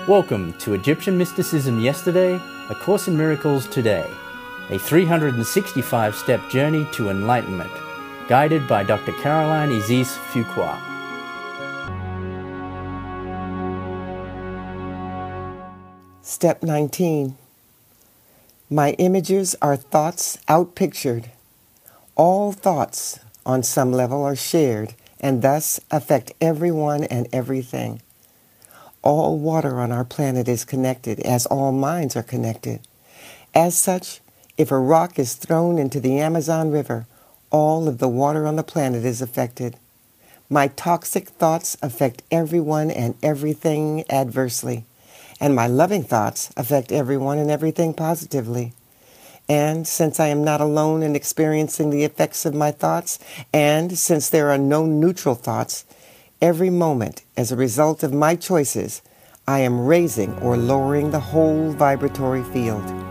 Welcome to Egyptian Mysticism Yesterday, A Course in Miracles Today, a 365-step journey to enlightenment, guided by Dr. Caroline Isis Fuqua. Step 19. My images are thoughts outpictured. All thoughts, on some level, are shared and thus affect everyone and everything. All water on our planet is connected, as all minds are connected. As such, if a rock is thrown into the Amazon River, all of the water on the planet is affected. My toxic thoughts affect everyone and everything adversely, and my loving thoughts affect everyone and everything positively. And since I am not alone in experiencing the effects of my thoughts, and since there are no neutral thoughts, every moment, as a result of my choices, I am raising or lowering the whole vibratory field.